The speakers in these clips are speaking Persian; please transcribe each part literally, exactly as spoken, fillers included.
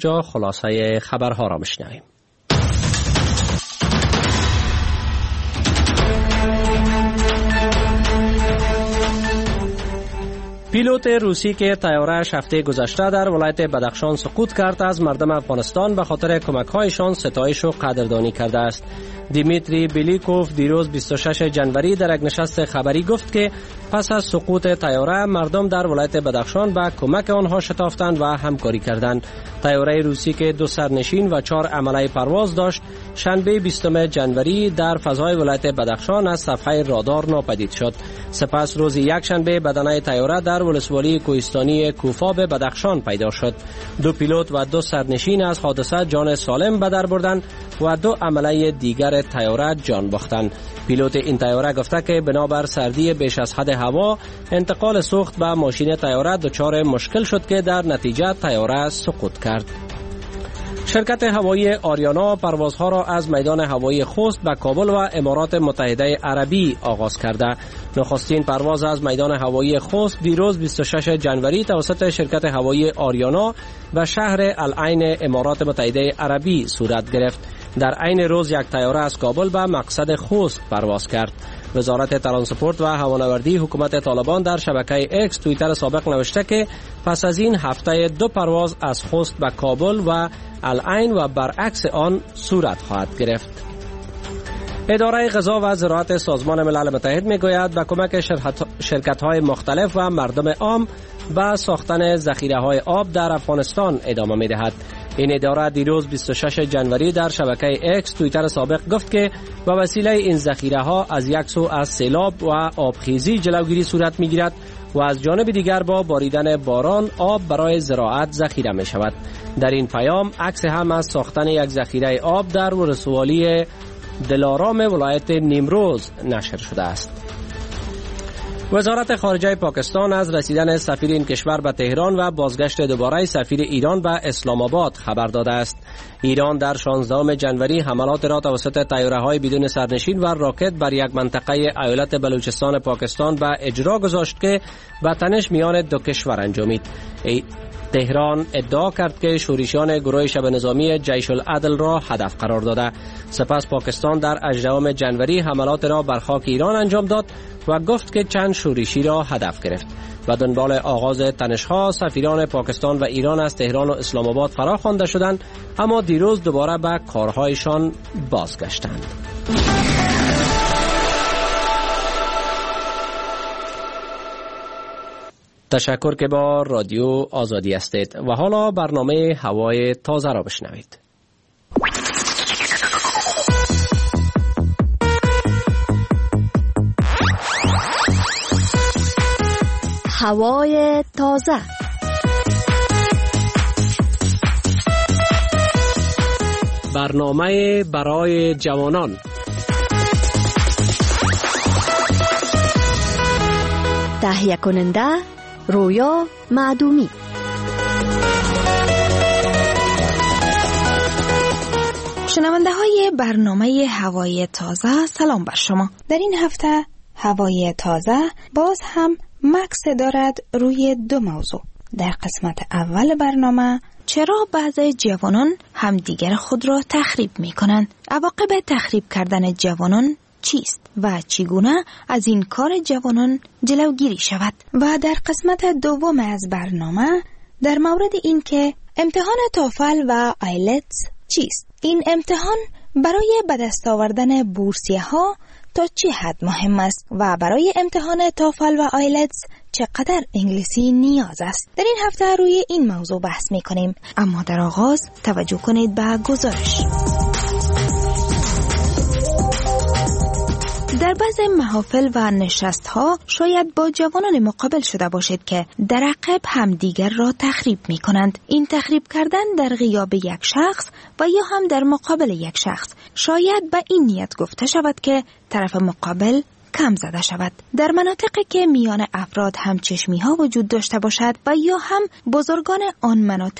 جا خلاصه خبرها را میشنویم. پیلوت روسی که طیاره‌اش هفته گذشته در ولایت بدخشان سقوط کرد از مردم افغانستان به خاطر کمک‌هایشان ستایش و قدردانی کرده است. دیمیتری بیلیکوف دیروز بیست و ششم ژانویه در یک نشست خبری گفت که پس از سقوط طیاره مردم در ولایت بدخشان به کمک آنها شتافتند و همکاری کردند. طیاره روسی که دو سرنشین و چهار عمله پرواز داشت شنبه بیستم ژانویه در فضای ولایت بدخشان از صفحه رادار ناپدید شد. سپس روز یکشنبه بدنه طیاره در ولسوالی کوهستانی کوفا به بدخشان پیدا شد. دو پیلوت و دو سرنشین از حادثه جان سالم به در بردند و دو عمله دیگر طیاره جان باختند. پیلوت این طیاره گفته که بنابر سردی بیش از حد هوا انتقال سوخت به ماشین طیاره دچار مشکل شد که در نتیجه طیاره سقوط کرد. شرکت هوایی آریانا پروازها را از میدان هوایی خوست به کابل و امارات متحده عربی آغاز کرده. نخستین پرواز از میدان هوایی خوست دیروز بیست و ششم ژانویه توسط شرکت هوایی آریانا به شهر العین امارات متحده عربی صورت گرفت. در عین روز یک طیاره از کابل به مقصد خوست پرواز کرد. وزارت ترانسپورت و هوانوردی حکومت طالبان در شبکه اکس توییتر سابق نوشته که پس از این هفته دو پرواز از خوست به کابل و العین و برعکس آن صورت خواهد گرفت. اداره غذا و زراعت سازمان ملل متحد میگوید به کمک شرکت‌های مختلف و مردم عام به ساختن ذخیره‌های آب در افغانستان ادامه می‌دهد. این اداره دیروز بیست و ششم ژانویه در شبکه اکس توییتر سابق گفت که به وسیله این ذخیره‌ها از یک سو از سیلاب و آبخیزی جلوگیری صورت می‌گیرد و از جانب دیگر با باریدن باران آب برای زراعت ذخیره می‌شود. در این پیام عکس هم از ساختن یک ذخیره آب در ولسوالی دلارام ولایت نیمروز نشر شده است. وزارت خارجه پاکستان از رسیدن سفیر این کشور به تهران و بازگشت دوباره سفیر ایران به اسلام آباد خبر داده است. ایران در شانزدهم ژانویه حملات را توسط طیاره‌های بدون سرنشین و راکت بر یک منطقه ایالت بلوچستان پاکستان به اجرا گذاشت که به تنش میان دو کشور انجامید. تهران ادعا کرد که شورشیان گروه شبه نظامی جیش العدل را هدف قرار داده. سپس پاکستان در هجدهم ژانویه حملات را بر خاک ایران انجام داد و گفت که چند شورشی را هدف گرفت. و دنبال آغاز تنش‌ها سفیران پاکستان و ایران از تهران و اسلام آباد فرا خوانده شدند، اما دیروز دوباره به کارهایشان بازگشتند. تشکر که با رادیو آزادی هستید و حالا برنامه هوای تازه را بشنوید. هوای تازه. برنامه برای جوانان. تهیه کننده رویا معدومی. شنونده های برنامه هوای تازه، سلام بر شما. در این هفته هوای تازه باز هم مکس دارد روی دو موضوع. در قسمت اول برنامه چرا بعضی جوانان همدیگر خود را تخریب می کنند؟ عواقب تخریب کردن جوانان چیست و چگونه از این کار جوانان جلوگیری شود؟ و در قسمت دوم از برنامه در مورد این که امتحان توفل و آیلتس چیست؟ این امتحان برای به دست آوردن بورسیه ها تا چه حد مهم است و برای امتحان توفل و آیلتس چقدر انگلیسی نیاز است؟ در این هفته روی این موضوع بحث می کنیم، اما در آغاز توجه کنید به گزارش. در بعض محافل و نشست‌ها شاید با جوانان مقابل شده باشید که در عقب همدیگر را تخریب می کنند. این تخریب کردن در غیاب یک شخص و یا هم در مقابل یک شخص شاید به این نیت گفته شود که طرف مقابل کم زده شود. در مناطقی که میان افراد همچشمی ها وجود داشته باشد و یا هم بزرگان آن مناطق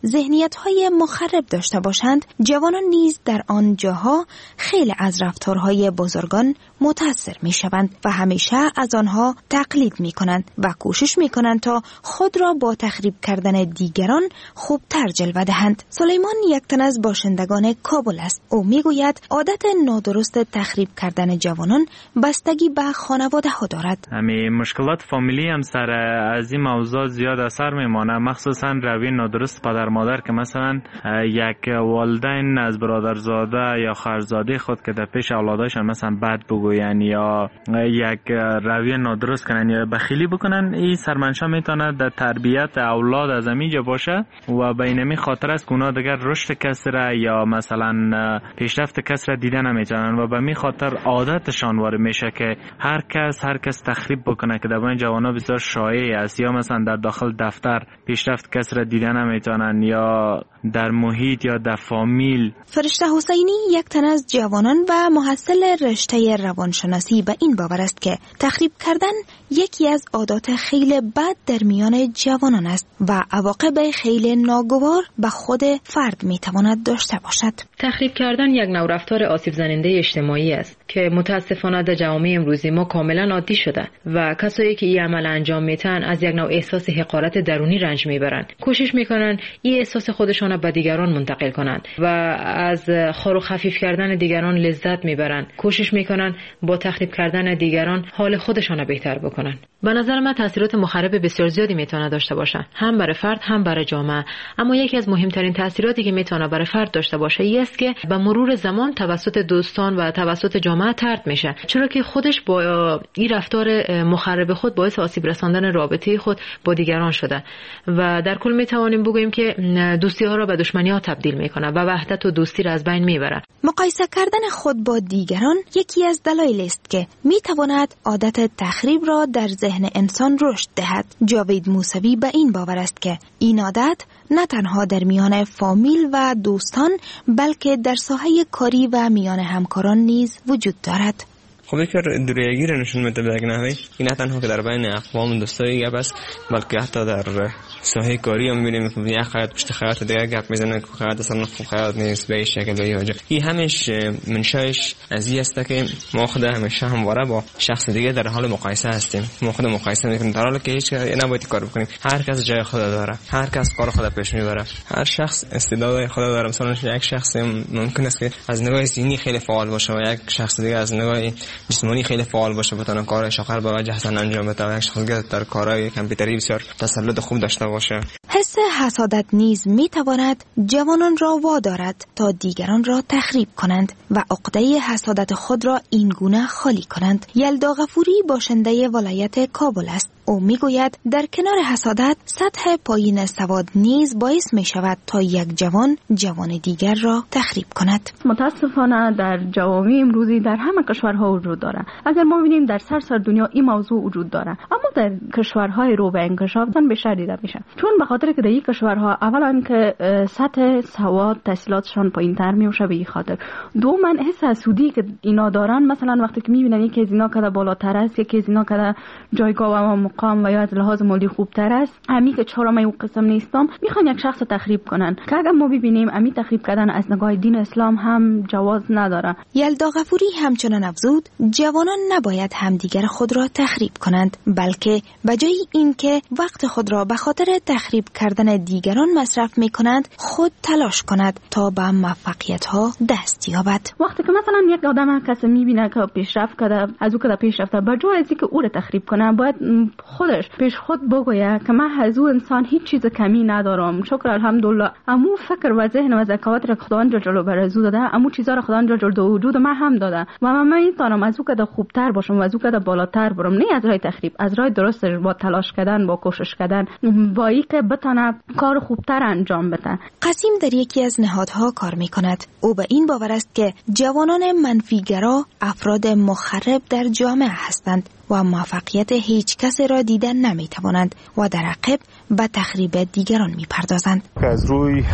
ذهنیت‌های مخرب داشته باشند، جوانان نیز در آن جاها خیلی از رفتارهای بزرگان متأثر می‌شوند و همیشه از آنها تقلید می‌کنند و کوشش می‌کنند تا خود را با تخریب کردن دیگران خوبتر جلوه دهند. سلیمان یک تن از باشندگان کابل است. او می‌گوید عادت نادرست تخریب کردن جوانان بستگی به خانواده ها دارد. همین مشکلات فامیلی هم سر از این موضوع زیاد اثر میمانه، مخصوصا روی نادرست پدر مادر که مثلا یک والدین از برادرزاده یا خواهرزاده خود که در پیش اولادشان مثلا بد بگوین یا یک روی نادرست کنن یا بخیلی بکنن، این سرمنشا میتونه در تربیت اولاد از اینجا باشه و به اینمی خاطر است که اونا دیگر رشد کس را یا مثلا پیشرفت کس را دیده نمیتونن و به می خاطر عادتشان وارد میشه که هر کس هر کس تخریب بکنه که در بین جوانا بسیار شایع است، یا مثلا در داخل دفتر پیشرفت کس را دیده نمیتونن یا در محیط یا در فامیل. فرشته حسینی یک تن از جوانان و محصل رشته روانشناسی به این باور است که تخریب کردن یکی از عادات خیلی بد در میان جوانان است و عواقب خیلی ناگوار به خود فرد میتواند داشته باشد. تخریب کردن یک نوع رفتار آسیب زننده اجتماعی است که متاسفانه در جامعه امروزی ما کاملا عادی شده و کسایی که این عمل انجام میتن از یک نوع احساس حقارت درونی رنج میبرند. کوشش میکنن این احساس خودشان به دیگران منتقل کنند و از خور و خفیف کردن دیگران لذت میبرند. کوشش میکنن با تخریب کردن دیگران حال خودشان بهتر بکنن. به نظر من تاثیرات مخرب بسیار زیادی میتونه داشته باشه، هم برای فرد هم برای جامعه. اما یکی از مهمترین تاثیراتی که میتونه برای فرد داشته باشه این است که به مرور زمان توسط دوستان و توسط جامعه طرد میشه، چرا که خودش با این رفتار مخرب خود باعث آسیب رساندن رابطه خود با دیگران شده و در کل میتوانیم بگوییم که دوستی ها را به دشمنی ها تبدیل میکنه و وحدت و دوستی را از بین میبره. مقایسه کردن خود با دیگران یکی از دلایل است که میتواند عادت تخریب را در ذهن انسان رشد دهد. جاوید موسوی به این باور است که این عادت نه تنها در میان فامیل و دوستان بلکه در ساحه کاری و میان همکاران نیز وجود دارد. خب یک دوریگی را نشون میده به یک نحوی. این نه تنها که در بین اقوام و دوستای گپ است، بلکه حتی در ساحه کاری هم می‌بینیم که یک خیاط پشت خیاط دیگه گپ میزنه که خیاط اصلا خوب خیاط نیست به این شکل به این این همش منشأش از این است که ما خود همیشه همواره با شخص دیگه در حال مقایسه هستیم. ما خود مقایسه می‌کنیم در حالی که هیچ نباید کار بکنیم. هر کس جای خود داره، هر کس کار خود پیش میبره، هر شخص استعداد خود داره. مثلا یک شخص ممکن است که از نگاه ذهنی خیلی فعال باشه و یک شخص دیگه از نگاه جسمانی خیلی فعال باشه، بتونه کارش آخر به وجه حسن انجام بده و یک شخص دیگه در کارهای کامپیوتری بسیار تسلط خوب داشته باشه. حس حسادت نیز می تواند جوانان را وادارد تا دیگران را تخریب کنند و عقده حسادت خود را این گونه خالی کنند. یلدا غفوری باشنده ولایت کابل است. او می گوید در کنار حسادت سطح پایین سواد نیز باعث می شود تا یک جوان جوان دیگر را تخریب کند. متاسفانه در جوامع امروزی در همه کشورها وجود دارد. اگر ما ببینیم در سراسر دنیا این موضوع وجود دارد، اما در کشورهای رو به انکشاف بیشتر دیده میشه، چون به خاطر که در این کشورها اولا که سطح سواد تحصیلاتشان پایین‌تر میشه، به این خاطر. دوما حس حسودی که اینا دارن، مثلا وقتی که میبینن یکی از اینا کده بالاتر است، یکی از اینا کده جایگاه و مقام و یا از لحاظ مالی خوبتر است، امی که چهارم او قسم نیستم، میخوان یک شخص تخریب کنن که اگر ما ببینیم امی تخریب کردن از نگاه دین اسلام هم جواز نداره. یلدا غفوری همچنان افزود جوانان نباید همدیگر خود را تخریب کنند، بلکه بجای اینکه وقت خود را به خاطر تخریب کردن دیگران مصرف میکنند، خود تلاش کند تا به موفقیت ها دست یابد. وقتی که مثلا یک آدم کسی میبینه که پیشرفت کرده، از او که پیشرفته، بجای از اینکه او را تخریب کنه، باید خودش پیش خود بگویه که من از او انسان هیچ چیز کمی ندارم، شکر الحمدلله، امو فکر و ذهن و ذکاوت را خداوند جل بر عزو داده، امو چیزا را خداوند جل دو وجود من هم داده و من میتونم از او که خوبتر باشم و از او که بالاتر برم، نه از راه تخریب، از راه درست با تلاش کردن، با کوشش کردن، با اینکه بتونه کار خوبتر انجام بده. قاسم در یکی از نهادها کار میکند. او به این باور است که جوانان منفیگرا افراد مخرب در جامعه هستند و موفقیت هیچ کسی را دیدن نمیتوانند و در عقب به تخریب دیگران میپردازند. از روی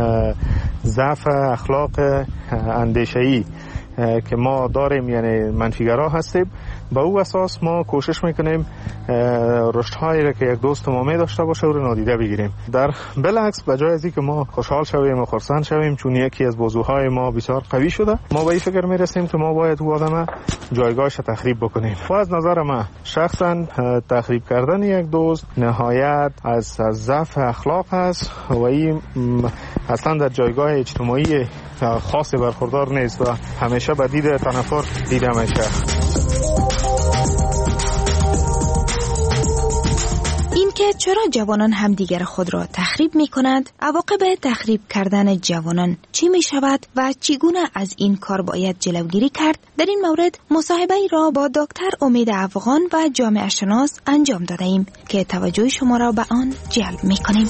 ضعف اخلاق اندیشه‌ای که ما داریم، یعنی منفیگرا هستیم، به او اساس ما کوشش میکنیم رشدهایی را که یک دوست ما می داشته باشه او را نادیده بگیریم. در بالعکس به جای از اینکه ما خوشحال شویم و خرسند شویم چون یکی از بازوهای ما بسیار قوی شده، ما به این فکر میرسیم که ما باید او آدم جایگاهش تخریب بکنیم. و از نظر من شخصا تخریب کردن یک دوست نهایت از ضعف اخلاق است و این اصلا در جایگاه اجتماعی خاصی برخوردار نیست و همیشه به دید تنفر دیده میشه. که چرا جوانان همدیگر خود را تخریب می کنند، عواقب تخریب کردن جوانان چی می شود و چگونه از این کار باید جلوگیری کرد، در این مورد مصاحبه را با دکتر امید افغان و جامعه شناس انجام داده ایم که توجه شما را به آن جلب می کنیم.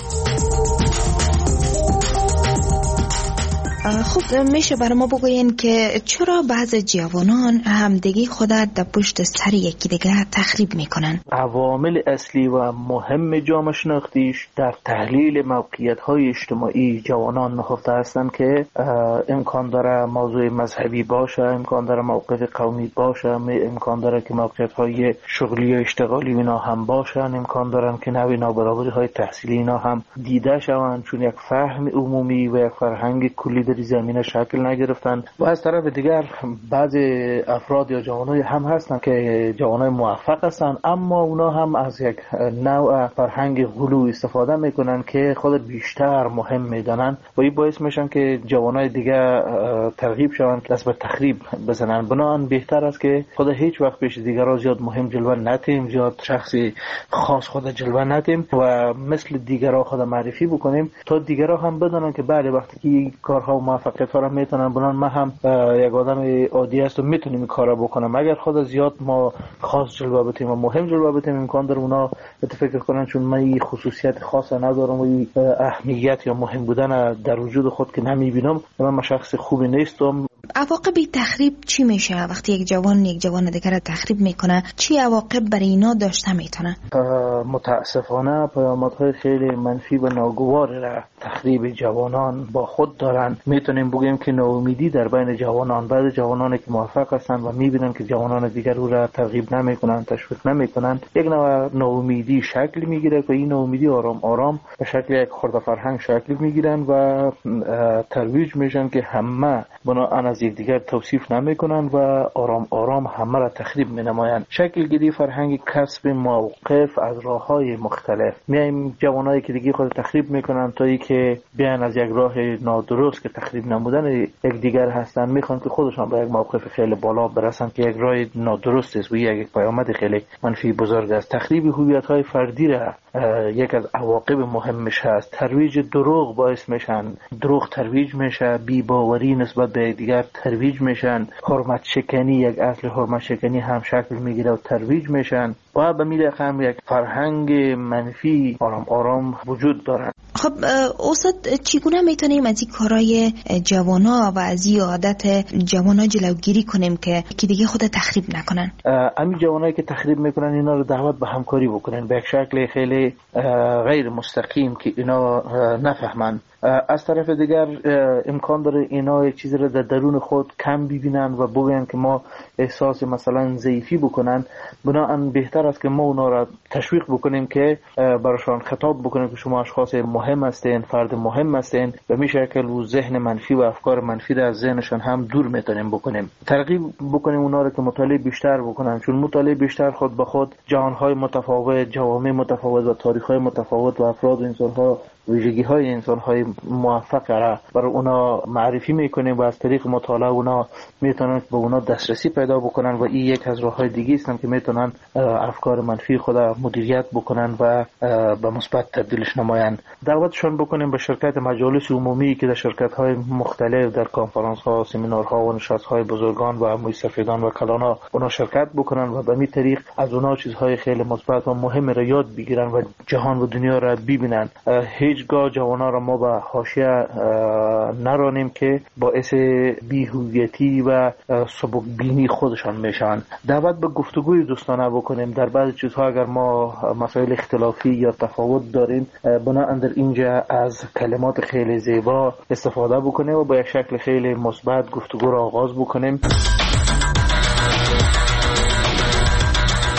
خب میشه برای ما بگوین که چرا بعض جوانان همدیگه خود در پشت سر یکی دیگه تخریب میکنن؟ عوامل اصلی و مهم جامعه شناختیش در تحلیل موقعیت‌های اجتماعی جوانان نهفته هستند که امکان داره موضوع مذهبی باشه، امکان داره موقف قومی باشه، امکان داره که موقعیت‌های شغلی و اشتغالی اینا هم باشن، امکان دارن که نوع نابرابری‌های تحصیلی اینا هم دیده شوند چون یک فهم عمومی و یک فرهنگ کلی در زمینه شکل نگرفتن. و از طرف دیگر بعض افراد یا جوانای هم هستن که جوانای موفق هستن اما اونا هم از یک نوع فرهنگ غلو استفاده میکنن که خود بیشتر مهم میدانن و این باعث میشن که جوانای دیگه ترغیب شوند دست به تخریب بزنن. بنابراین بهتر است که خود هیچ وقت پیش دیگران زیاد مهم جلوه ندیم، زیاد شخصی خاص خود جلوه ندیم و مثل دیگران خود معرفی بکنیم تا دیگران هم بدونن که بله وقتی که کارها و موفقیت ها را میتونن بنان من هم یک آدم عادی است و میتونم این کارا بکنم. اگر خود زیاد ما خاص جلوه بدیم و مهم جلوه بدیم امکان داره اونا فکر کنن چون من این خصوصیت خاص ندارم و این اهمیت یا مهم بودن در وجود خود که نمیبینم من شخص خوبی نیستم. عواقب تخریب چی میشه وقتی یک جوان یک جوان دیگر را تخریب میکنه؟ چی عواقب برای اینا داشته میتونه؟ متاسفانه پیامدهای خیلی منفی و ناگوار را تخریب جوانان با خود دارن. میتونیم بگیم که ناامیدی در بین جوانان، بعضی جوانانی که موفق هستن و میبینن که جوانان دیگر او را ترغیب نمیکنن، تشویق نمیکنن، یک نوع ناامیدی شکل میگیره که این ناامیدی آرام آرام به شکل یک خرده فرهنگ شکل میگیرن و ترویج میشن که همه بناهن از یک دیگر توصیف نمیکنن و آرام آرام همه را تخریب مینمایند. شکل گیری فرهنگ کسب موقف از راههای مختلف. میایم جوانایی که دیگه خود تخریب میکنن تا ای که بیان از یک راه نادرست که تخریب نمودن یک دیگر هستن میخوان که خودشان به یک موقف خیلی بالا برسن که یک راه نادرست است و یک پیامد خیلی منفی بزرگ است. تخریب هویت‌های فردی را یک از عواقب مهمش هست. ترویج دروغ باعث میشن، دروغ ترویج میشه، بی باوری نسبت به دیگر ترویج میشن، حرمت شکنی یک اصل حرمت شکنی هم شکل میگیره و ترویج میشن و به میل هم یک فرهنگ منفی آرام آرام وجود دارن. خب استاد چگونه میتونیم از این کارهای جوانا و از این عادت جوانا جلوگیری کنیم که که دیگه خود تخریب نکنن؟ همین جوانایی که تخریب میکنن اینا رو دعوت به همکاری بکنن به یک شکل خیلی غیر مستقیم که اینا نفهمن. از طرف دیگر امکان داره اینا یک چیزی رو در درون خود کم ببینن و بگن که ما احساس مثلا ضعیفی بکنن. بنابراین بهتر است که ما اونا را تشویق بکنیم که براشون خطاب بکنیم که شما اشخاص مهم هستین، فرد مهم هستین و می شکل و ذهن منفی و افکار منفی را از ذهنشان هم دور میتونیم بکنیم. ترغیب بکنیم اونا را که مطالعه بیشتر بکنن چون مطالعه بیشتر خود به خود جهانهای متفاوت، جوامع متفاوت و تاریخ‌های متفاوت و افراد و انسان‌ها ویژگی های انسان های موفق را برای اونا معرفی میکنیم و از طریق مطالعه اونا میتونن به اونا دسترسی پیدا بکنن و این یک از راه های دیگه هستن که میتونن افکار منفی خود مدیریت بکنن و به مثبت تبدیلش نماین. دعوتشون بکنیم به شرکت مجالس عمومی که در شرکت های مختلف در کنفرانس ها، سمینارها و نشست های بزرگان و موسفیدان و کلانا اونا شرکت بکنن و به این طریق از اونا چیزهای خیلی مثبت و مهم را یاد بگیرن و جهان و دنیا را ببینن. هیچگاه جوانا را ما به حاشیه نرانیم که باعث بی‌هویتی و سبکبینی خودشان میشن. دعوت به گفتگوی دوستانه بکنیم. در بعضی چیزها اگر ما مسائل اختلافی یا تفاوت داریم بنابراین در اینجا از کلمات خیلی زیبا استفاده بکنیم و با یک شکل خیلی مثبت گفتگو را آغاز بکنیم.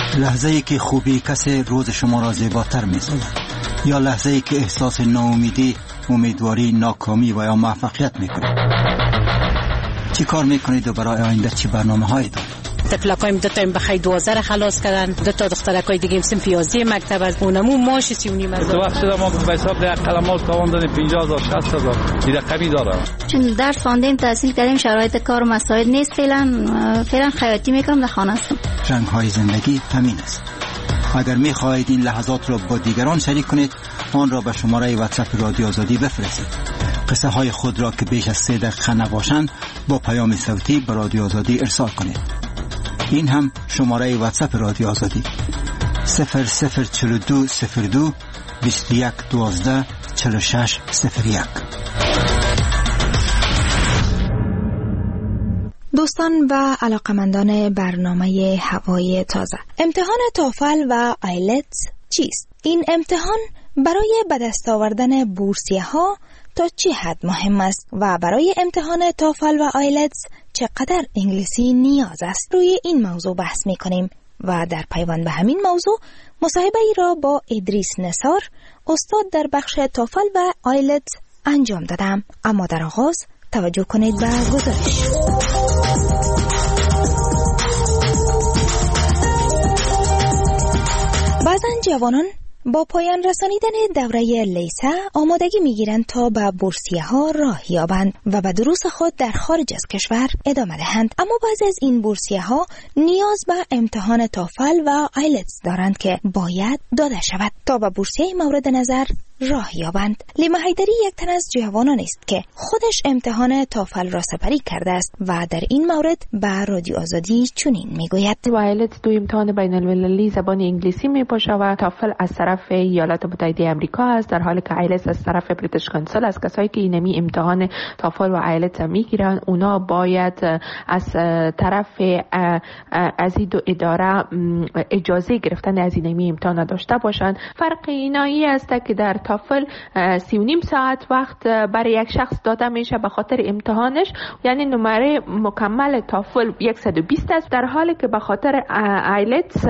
لحظه ای که خوبی کسی روز شما را زیباتر می‌سازد، یا لحظه ای که احساس ناامیدی، امیدواری، ناکامی و یا موفقیت می‌کنید. چی کار می‌کنید و برای آینده چی برنامه‌هایی دارید؟ تفلکایم دو تا بخای دوازده را خلاص کردن، دو تا دخترکای دیگه هم سنف یازده مکتب از اونمو ماش سی و نیم هزار. تو وقت شده ما به حساب ده قلماش تاوان دادیم پنجاه هزار شصت هزار دیگه کمی داره. چون درس خواندیم تحصیل کردیم شرایط کار و مسائل نیست، فعلا فعلا خیاطی میکنم در خانه هستم. رنگ‌های زندگی همین است. اگر می‌خواهید این لحظات را با دیگران شریک کنید، آن را به شماره واتساپ رادیو آزادی بفرستید. قصه های خود را که بیش از سه دقیقه نباشند با پیام صوتی به رادیو آزادی ارسال کنید. این هم شماره واتساپ رادیو آزادی صفر صفر چهل و دو صفر دو بیست و یک دوازده چهل و شش صفر یک. دوستان و علاقمندان برنامه هوای تازه، امتحان توفل و آیلتس چیست؟ این امتحان برای به دست آوردن بورسیه ها تا چه حد مهم است و برای امتحان توفل و آیلتس چقدر انگلیسی نیاز است؟ روی این موضوع بحث می کنیم و در پیوند به همین موضوع مصاحبه ای را با ادریس نثار، استاد در بخش توفل و آیلتس انجام دادم. اما در آغاز توجه کنید به گزارش. بعضن جوانان با پایان رسانیدن دوره لیسه آمادگی میگیرند تا به بورسیه ها راه یابند و به دروس خود در خارج از کشور ادامه دهند. اما بعضی از این بورسیه ها نیاز به امتحان توفل و آیلتس دارند که باید داده شود تا به بورسیه مورد نظر راه یابند. لیما حیدری یک تن از جوانان است که خودش امتحان توفل را سپری کرده است و در این مورد به رادیو آزادی چنین میگوید: آیلتس دو امتحان بین المللی زبان انگلیسی می باشه و توفل از طرف ایالات متحده آمریکا است، در حالی که آیلتس از طرف بریتیش کانسل است. کسایی که اینمی امتحان توفل و آیلتس میگیرن اونا باید از طرف از این دو اداره اجازه گرفتن از اینمی امتحان داشته باشند. فرق اینایی است که در توفل سی و نیم ساعت وقت برای یک شخص داده میشه به خاطر امتحانش، یعنی نمره مکمل توفل صد و بیست است، در حالی که به خاطر آیلتس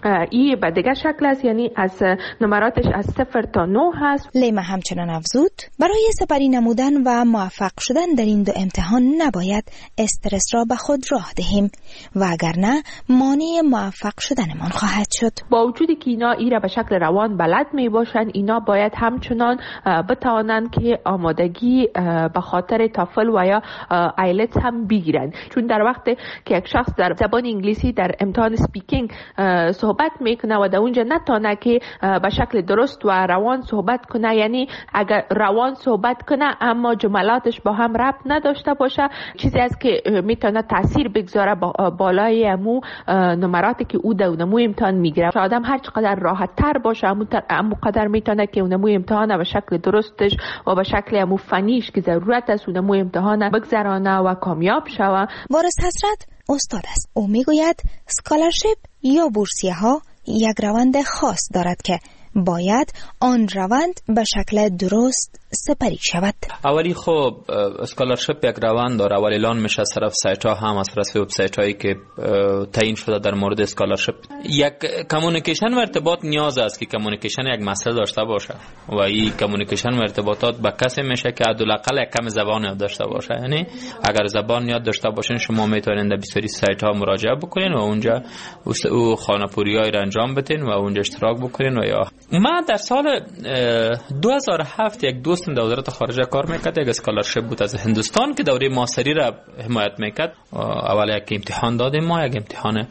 ای به دیگر شکل است، یعنی از نمراتش از صفر تا نه هست. لیما همچنان افزود برای سپری نمودن و موفق شدن در این دو امتحان نباید استرس را به خود راه دهیم و اگر نه مانع موفق شدنمان خواهد شد. با وجودی که اینا ای را به شکل روان بلد می باشند، اینا باید همچنان بتوانند که آمادگی به خاطر توفل و یا آیلتس هم بگیرند، چون در وقت که یک شخص در زبان انگلیسی در امتحان سپیکینگ صحبت میکنه و در اونجا نتونه که به شکل درست و روان صحبت کنه، یعنی اگر روان صحبت کنه اما جملاتش با هم ربط نداشته باشه، چیزی است که میتونه تاثیر بگذاره با بالای امو نمراتی که او در اونمو امتحان میگیره. آدم هر چقدر راحت تر باشه امو قدر میتونه که اونمو امتحان به شکل درستش و به شکل امو فنیش که ضرورت است اونمو امتحان بگذرانه و کامیاب شوه. وارث حسرت استاد است. او میگوید اسکالرشیپ یا بورسیه ها یک روند خاص دارد که باید آن روند به شکل درست سپری شود. اولی خب اسکالرشیپ یک روند داره، اولی اعلان میشه از طرف سایت ها هم از طرف وبسایت هایی که تعیین شده در مورد اسکالرشیپ. یک کمیونیکیشن و ارتباط نیاز است که کمیونیکیشن یک مسئله داشته باشه و این کمیونیکیشن و ارتباطات با کسی میشه که حداقل یک کم زبان یاد داشته باشه. یعنی اگر زبان یاد داشته باشین شما میتونید در بسیاری سایت ها مراجعه بکنین و اونجا او خانه‌پوریایی را انجام بدین و اونجا اشتراک بکنین. و یا من در سال دو هزار و هفت یک دوستم در وزارت خارجه کار میکرد، یک اسکالرشیپ بود از هندوستان که دوره ماستری را حمایت میکرد. اول یک امتحان دادیم ما، یک امتحان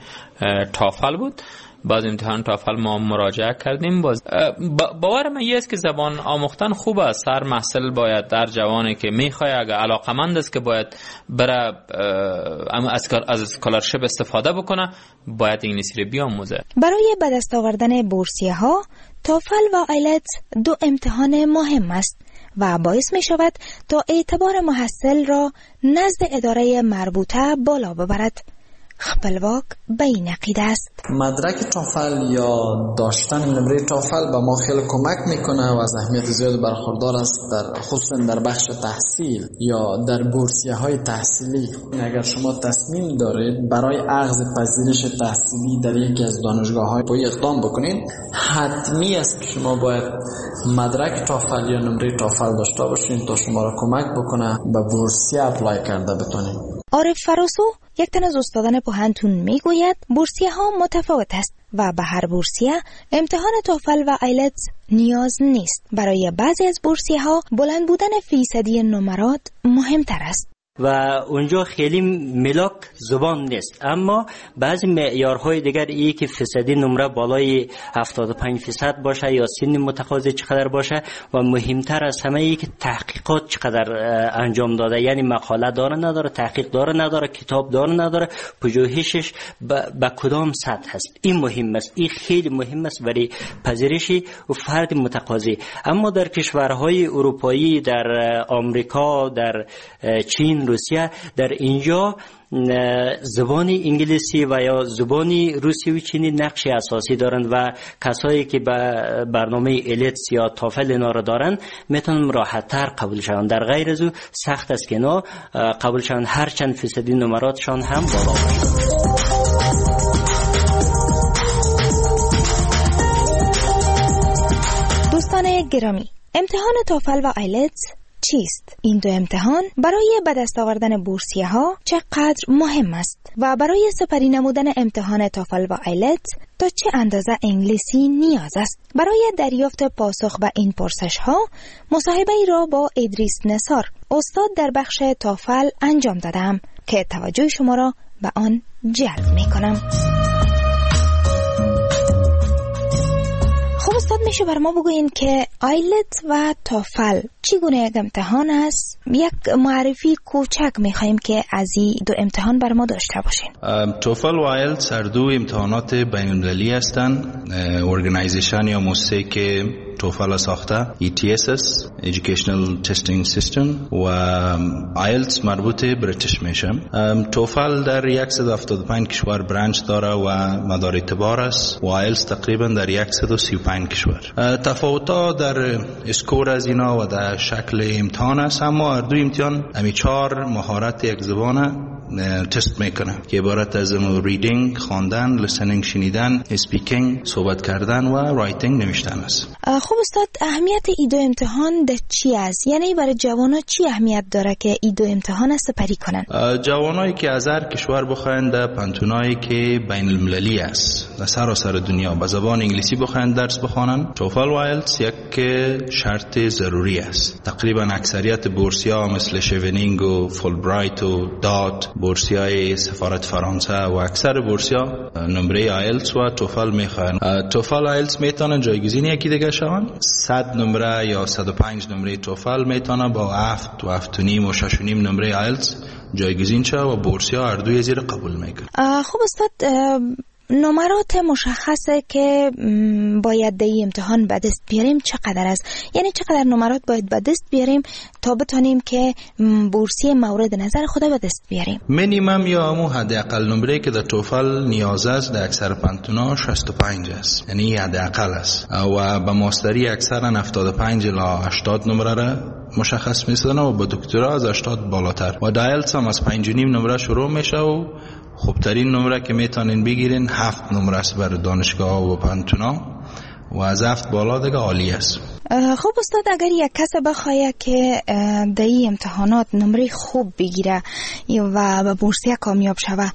توفل بود. بعد امتحان توفل ما مراجعه کردیم. باز باور من است که زبان آموختن خوب است. هر محصل باید، در جوانی که میخواد اگر علاقمند است که باید بره از اسکالرشیپ استفاده بکنه، باید انگلیسی رو بیاموزه. برای به دست آوردن بورسیه ها توفل و آیلتس دو امتحان مهم است و باعث می شود تا اعتبار محصل را نزد اداره مربوطه بالا ببرد. خپلواک به این عقیده است. مدرک توفل یا داشتن نمره توفل به ما خیلی کمک میکنه و از اهمیت زیاد برخوردار است، در خصوصا در بخش تحصیل یا در بورسیه های تحصیلی. اگر شما تصمیم دارید برای اخذ پذیرش تحصیلی در یکی از دانشگاه های پایه اقدام بکنید، حتمی است که شما باید مدرک توفل یا نمره توفل داشته باشین تا شما را کمک بکنه به بورسیه اپلای کرده بتونید. عارف فراسو، یک تن از استادان پوهنتون میگوید بورسیه ها متفاوت است و به هر بورسیه امتحان توفل و آیلتس نیاز نیست. برای بعضی از بورسیه ها بلند بودن فیصدی نمرات مهمتر است و اونجا خیلی ملاک زبان نیست، اما بعضی معیارهای دیگر ای که فیصدی نمره بالای هفتاد و پنج درصد باشه یا سن متقاضی چقدر باشه و مهمتر از همه ای که تحقیقات چقدر انجام داده، یعنی مقاله داره نداره، تحقیق داره نداره، کتاب داره نداره، پژوهشش به کدام سطح هست. این مهم است، این خیلی مهم است برای پذیرش و فرد متقاضی. اما در کشورهای اروپایی، در آمریکا، در چین، روسیه، در اینجا زبان انگلیسی و یا زبان روسی و چینی نقش اساسی دارند و کسایی که به برنامه ایلتس یا توفل اینا را دارند میتونن راحت تر قبول شوند. در غیر از او سخت است که اینا قبول شوند، هر چند فیصدی نمراتشان هم بالا باشه. دوستان گرامی، امتحان توفل و آیلتس چیست؟ این دو امتحان برای به دست آوردن بورسیه ها چقدر مهم است و برای سپری نمودن امتحان توفل و آیلتس تا چه اندازه انگلیسی نیاز است؟ برای دریافت پاسخ به این پرسش ها مصاحبه ای را با ادریس نثار، استاد در بخش توفل انجام دادم که توجه شما را به آن جلب می کنم. خب استاد، میشه بر ما بگوین که آیلت و توفل چگونه یک امتحان است؟ یک معرفی کوچک میخوایم که از این دو امتحان بر ما داشته باشین. توفل و آیلتس هر دو امتحانات بین المللی هستند. ارگانایزیشن یا مؤسسه که توفل ساخته ای تی اس اس Educational Testing System و آیلتس مربوط بریتیش میشه. توفل در صد و هفتاد و پنج کشور برانچ داره و مدار اعتبار است و آیلتس تقریبا در صد و سی و پنج کشور. تفاوت‌ها در اسکور از اینا و در شکل امتحان است، اما هر دو امتحان همی چهار مهارت یک زبانه تست میکنه که عبارت از ریدینگ، خواندن، لیسنینگ شنیدن، اسپیکینگ صحبت کردن و رایتینگ نوشتن است. خب استاد، اهمیت این دو امتحان ده چی است؟ یعنی برای جوانا چی اهمیت داره که این دو امتحان سپری کنن؟ جوانایی که از هر کشور بخواین در پانتونایی که بین المللی است در سراسر دنیا به زبان انگلیسی بخواین درس بخوانن، توفل و آیلتس یک شرط ضروری است. تقریبا اکثریت بورسیا مثل شیونینگ و فولبرایت و دات، بورسیای سفارت فرانسه و اکثر بورسیا نمره آیلتس و توفل میخوان. توفل و آیلتس میتونن جایگزین یکی دیگه شون. صد نمره یا صد و پنج نمره توفل میتونه با هفت و هفت و نیم و شش و نیم نمره آیلتس جایگزین شه و بورسیا هر دوی زیر قبول میکنه. خب استاد، نمرات مشخصه که باید در این امتحان به دست بیاریم چقدر است؟ یعنی چقدر نمرات باید به دست بیاریم تا بتونیم که بورسیه مورد نظر خود به دست بیاریم؟ مینیمم یا همون حداقل نمره که در توفل نیاز است در اکثر پانتونا شصت و پنج است، یعنی حداقل است و به ماستری اکثرا هفتاد و پنج الی هشتاد نمره را مشخص می‌سازن و با دکترا از هشتاد بالاتر و دایلتس هم از پنج و نیم نمره شروع میشه و خوبترین نمره که میتونین بگیرین هفت نمره است بر دانشگاه و پانتونا و از هفت بالا دیگه عالی است. خب استاد، اگر یک کس بخواه که در این امتحانات نمره خوب بگیره و به بورسیه کامیاب شوه،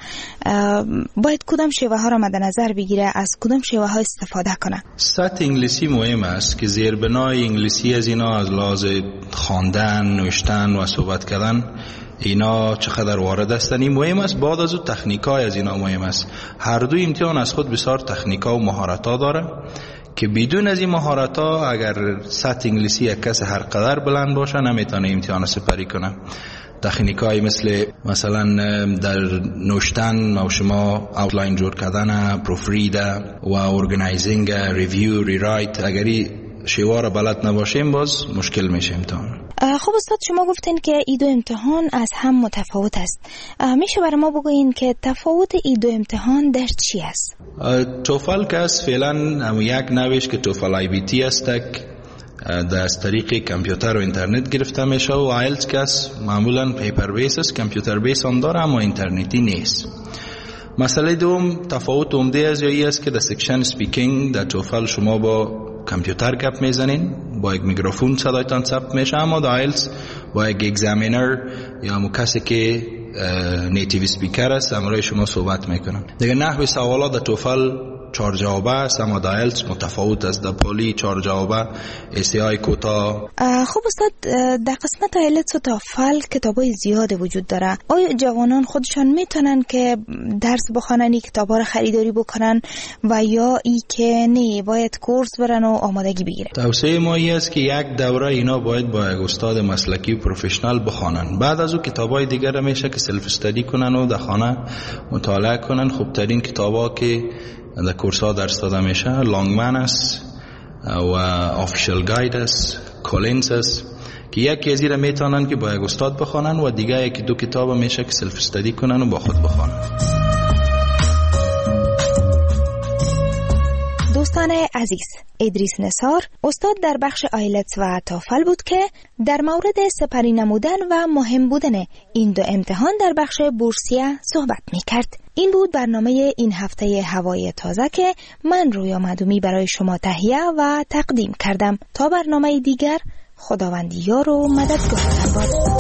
باید کدام شیوه ها را مد نظر بگیره، از کدام شیوه ها استفاده کنه؟ سطح انگلیسی مهم است که زیربنای انگلیسی از اینا از لحاظ خواندن، نوشتن و صحبت کردن اینا چقدر وارد هستن این مهم است. بعد از اون تکنیکای از اینا مهم است. هر دو امتحان از خود بسیار تکنیکا و مهارت‌ها داره که بدون از این مهارت‌ها اگر سطح انگلیسی یک کس هر قدر بلند باشه نمیتونه امتحان سپری کنه. تکنیکای مثل مثلا در نوشتن و شما اوتلاین جور کردن، پروف رید و ارگانایزینگ، ریویو، ری رایت، اگری شیوار بلد نباشیم باز مشکل میشه امتحان. خب استاد شما گفتین که ای دو امتحان از هم متفاوت است. میشه برای ما بگوین که تفاوت ای دو امتحان در چی است؟ توفل که از فعلا یک نویش که توفل آی بی تی است در از طریق کامپیوتر و اینترنت گرفته میشه و آیلتس که از معمولا پیپر بیس است، کامپیوتر بیس هم داره اما اینترنتی نیست. مسئله دوم تفاوت عمده از جایی است که در سکشن سپیکینگ در توفل شما با کامپیوتر گپ میزنین، با یک میکروفون صدایتان ثبت میشه، اما در آیلتس با یک اگزامینر یا همون کسی که نیتیو سپیکر است همراه شما صحبت میکنن. دیگه نحوی سوالات در توفل چهار جوابه است اما در آیلتس متفاوت است. در پولی چهار جوابه، ایسی آی کوتا. خب استاد در قسمت آیلتس و توفل کتابای زیاد وجود داره. آیا جوانان خودشان میتونن که درس بخونن، کتابا رو خریداری بکنن و یا ای که نه باید کورس برن و آمادگی بگیرن؟ توصیه ما ای است که یک دوره اینا باید با یک استاد مسلکی و پروفشنال بخونن. بعد از اون کتابای دیگر میشه که سلف استادی کنن و در خانه مطالعه کنن. خوبترین کتابا که در کورس ها درس داده میشه لانگمن است و آفیشل گاید است، کولینز است که یکی از اینا میتونن که با یک استاد بخونن و دیگه یکی دو کتاب میشه که سلف استادی کنن و با خود بخونن. دوستان عزیز، ادریس نثار استاد در بخش آیلتس و توفل بود که در مورد سپری نمودن و مهم بودن این دو امتحان در بخش بورسیه صحبت می کرد. این بود برنامه این هفته هوای تازه که من رویا معدومی برای شما تهیه و تقدیم کردم. تا برنامه دیگر، خداوند یار و مددگار باد.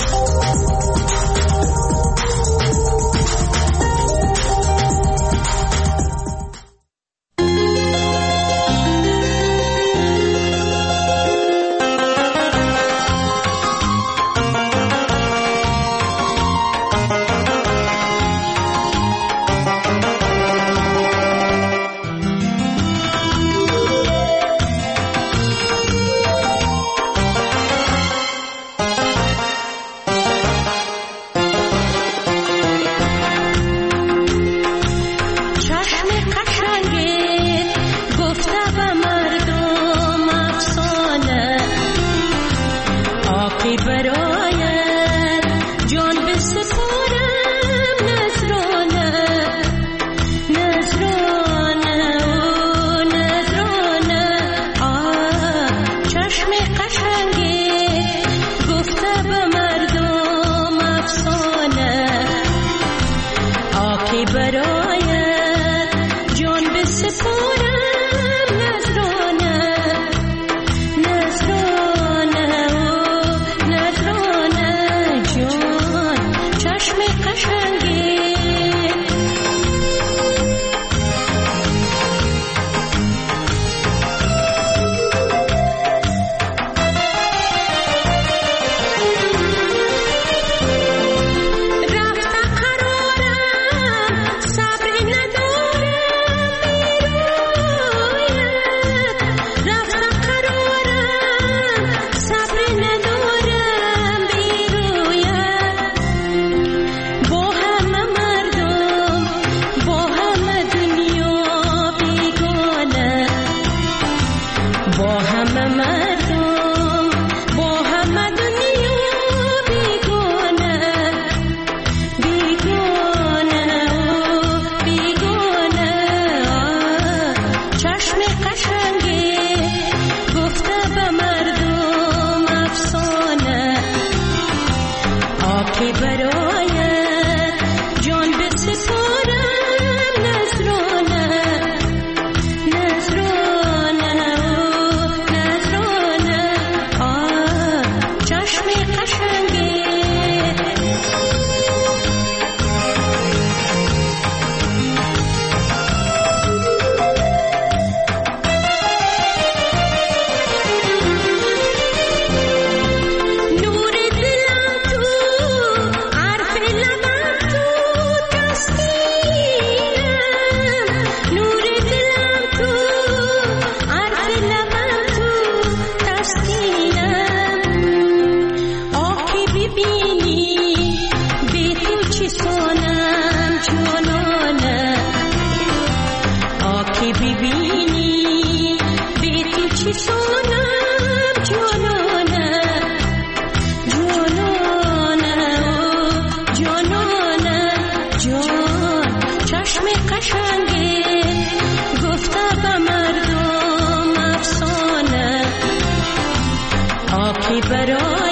برای